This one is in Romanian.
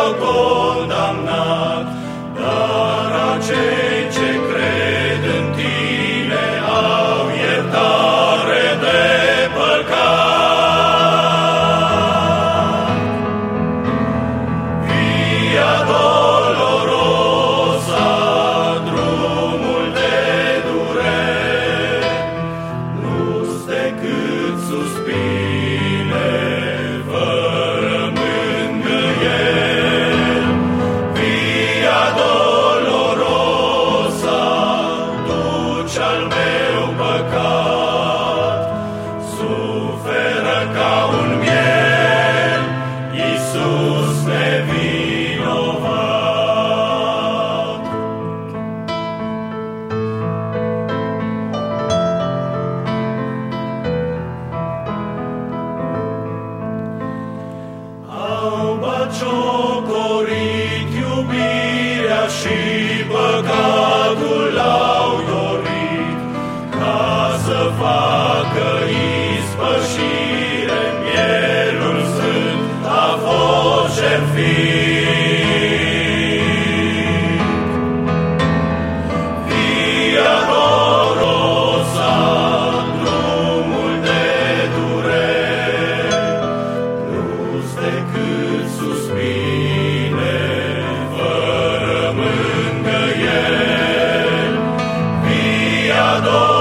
te-au condamnat, dar acei ce cred în tine au iertare de păcat. Via dolorosa, drumul de dureri, nu-s decât suspine fără mângâieri. Via dolorosa duce al meu păcat, suferă ca un miel Iisus nevinovat. Au batjocorit iubirea și păcatul l-au dorit, ca să facă ispășire, mielul sfânt a fost jertfit. Via dolorosa, drumul de dureri, nu-s decât suspine fără mângâieri. Via dolorosa,